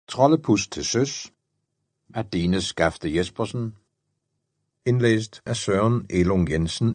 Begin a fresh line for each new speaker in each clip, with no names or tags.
Troldepus til søs af Dine Skafte Jespersen. Indlæst af Søren Elung Jensen.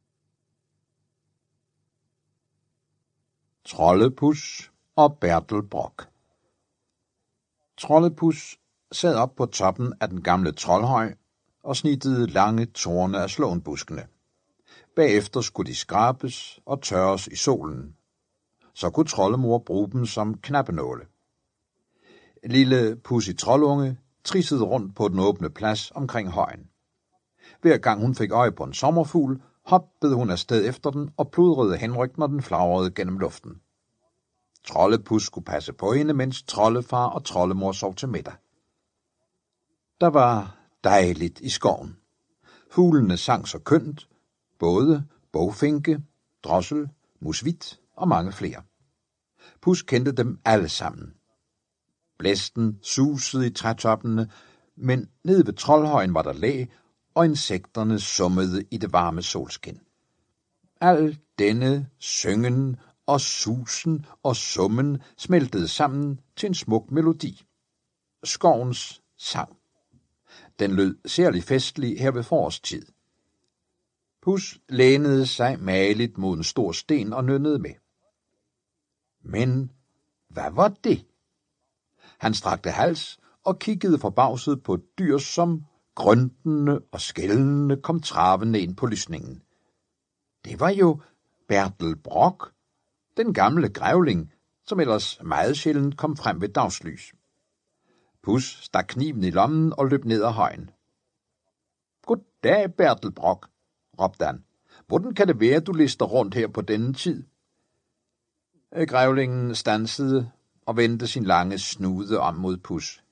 Troldepus og Bertel Brock. Troldepus sad op på toppen af den gamle troldhøj og snittede lange torne af slåenbuskene. Bagefter skulle de skrabes og tørres i solen. Så kunne troldemor bruge dem som knappenåle. Lille Pussy Troldunge trissede rundt på den åbne plads omkring højen. Hver gang hun fik øje på en sommerfugl, hoppede hun afsted efter den og pludrede henrygt, når den flagrede gennem luften. Troldepus skulle passe på hende, mens troldefar og troldemor sov til middag. Der var dejligt i skoven. Fuglene sang så kønt, både bogfinke, drossel, musvit og mange flere. Pus kendte dem alle sammen. Blæsten susede i trætoppene, men nede ved troldhøjen var der læ, og insekterne summede i det varme solskin. Al denne syngen og susen og summen smeltede sammen til en smuk melodi. Skovens sang. Den lød særlig festlig her ved forårstid. Pus lænede sig mageligt mod en stor sten og nynnede med. Men hvad var det? Han strakte hals og kiggede forbavset på et dyr, som grøntende og skældende kom travende ind på lysningen. Det var jo Bertel Brock, den gamle grævling, som ellers meget sjældent kom frem ved dagslys. Pus stak kniven i lommen og løb ned ad højen. Goddag, Bertel Brock, råbte han. Hvordan kan det være, du lister rundt her på denne tid? Grævlingen stansede og vendte sin lange snude om mod Pus.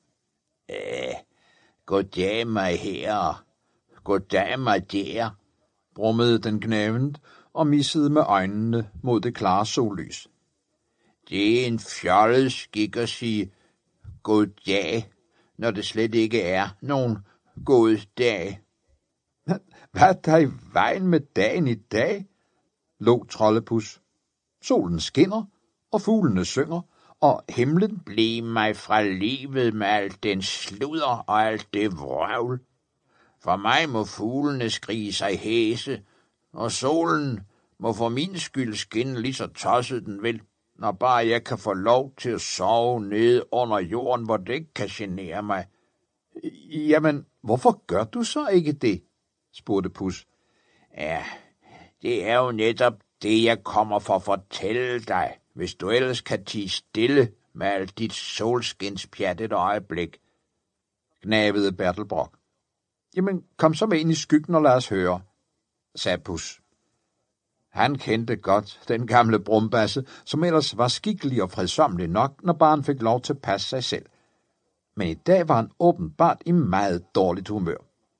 Goddag mig her, goddag mig der, brummede den gnævent og missede med øjnene mod det klare sollys. Det er en fjollet skik at sige goddag, når det slet ikke er nogen god dag. Hvad er der i vejen med dagen i dag? Lå Troldepus. Solen skinner, og fuglene synger, og himlen blev mig fra livet med alt den sludder og alt det vrøvl. For mig må fuglene skrige sig hæse, og solen må for min skyld skinne lige så tosset den vil, når bare jeg kan få lov til at sove nede under jorden, hvor det ikke kan genere mig. Jamen, hvorfor gør du så ikke det? Spurgte Pus. Ja, det er jo netop det, jeg kommer for at fortælle dig, hvis du ellers kan tie stille med alt dit solskinspjat et øjeblik, gnavede Bertel Brock. Jamen, kom så med ind i skyggen og lad os høre, sagde Pus. Han kendte godt den gamle brumbasse, som ellers var skikkelig og fredsomlig nok, når barn fik lov til at passe sig selv. Men i dag var han åbenbart i meget dårligt humør.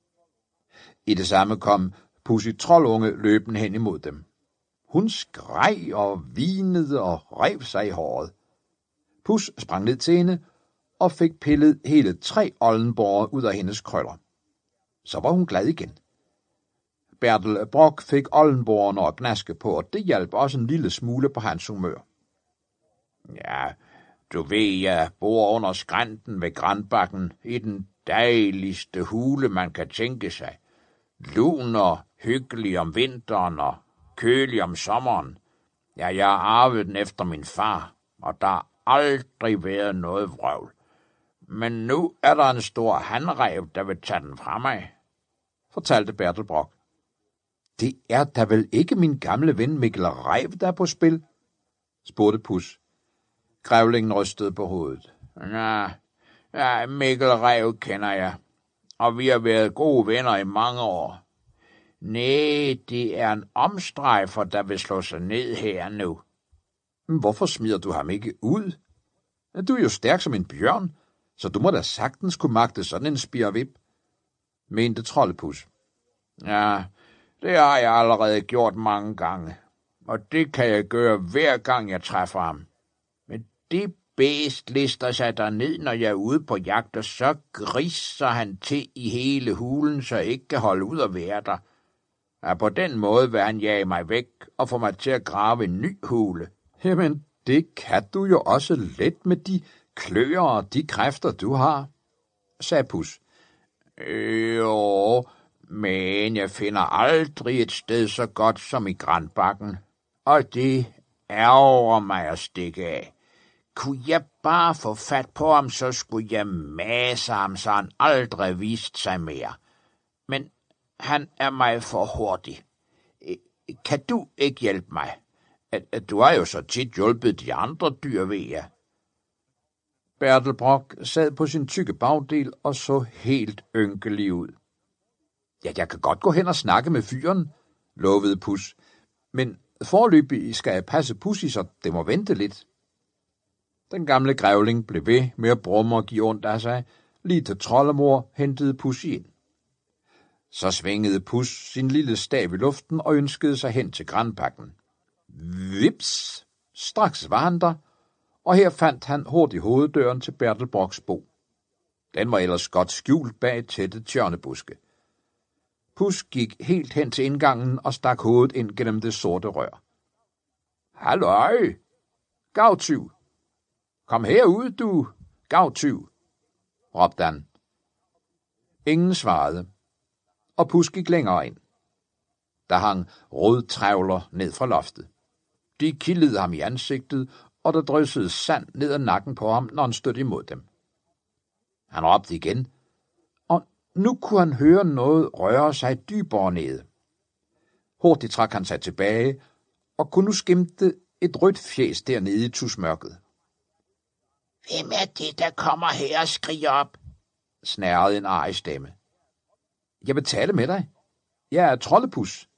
I det samme kom Pussy Troldunge løbende hen imod dem. Hun skreg og hvinede og rev sig i håret. Pus sprang ned til hende og fik pillet hele 3 oldenborger ud af hendes krøller. Så var hun glad igen. Bertel Brock fik oldenborgerne at gnaske på, og det hjalp også en lille smule på hans humør. Ja, du ved, jeg bor under skrænten ved Grandbakken i den dejligste hule, man kan tænke sig. Lun og hyggelig om vinteren og kølig om sommeren. Ja, jeg har arvet den efter min far, og der har aldrig været noget vrøvl. Men nu er der en stor hanræv, der vil tage den fra mig, fortalte Bertel Brock. Det er da vel ikke min gamle ven Mikkel Ræv, der er på spil? Spurgte Pus. Grævlingen rystede på hovedet. Nej, Mikkel Ræv kender jeg, og vi har været gode venner i mange år. Nej, det er en omstrejfer, der vil slå sig ned her nu. Hvorfor smider du ham ikke ud? Du er jo stærk som en bjørn, så du må da sagtens kunne magte sådan en spirvip, mente Troldepus. Ja, det har jeg allerede gjort mange gange, og det kan jeg gøre hver gang jeg træffer ham. Men det bæst lister sig derned, når jeg er ude på jagt, og så griser han til i hele hulen, så jeg ikke kan holde ud og være der. Ja, på den måde vil han jage mig væk og få mig til at grave en ny hule. Jamen, det kan du jo også let med de Klør de kræfter, du har, sagde Pus. Jo, men jeg finder aldrig et sted så godt som i Grandbakken, og det ærger mig at stikke af. Kunne jeg bare få fat på ham, så skulle jeg mase ham, så han aldrig viste sig mere. Men han er mig for hurtig. Kan du ikke hjælpe mig? Du har jo så tit hjulpet de andre dyr, ved jeg. Bertel Brok sad på sin tykke bagdel og så helt ynkelig ud. Ja, jeg kan godt gå hen og snakke med fyren, lovede Pus, men foreløbig skal jeg passe Pussy, så det må vente lidt. Den gamle grævling blev ved med at brumme og give ondt af sig, lige til troldemor hentede Pussy ind. Så svingede Pus sin lille stav i luften og ønskede sig hen til Grandbakken. Vips! Straks var han der, og her fandt han hurtigt hoveddøren til Bertel Broks bo. Den var ellers godt skjult bag tætte tjørnebuske. Pus gik helt hen til indgangen og stak hovedet ind gennem det sorte rør. Halløj! Gavtyv! Kom herud, du, gavtyv! Råbte han. Ingen svarede, og Pus gik længere ind. Der hang rødtrævler ned fra loftet. De kildede ham i ansigtet, og der dryssede sand ned ad nakken på ham, når han stødte imod dem. Han råbte igen, og nu kunne han høre noget røre sig dybere nede. Hurtigt trak han sig tilbage, og kunne nu skimte et rødt fjes dernede i tusmørket. Hvem er det, der kommer her og skriger op? Snærrede en arg stemme. Jeg vil tale med dig. Jeg er Trollepus,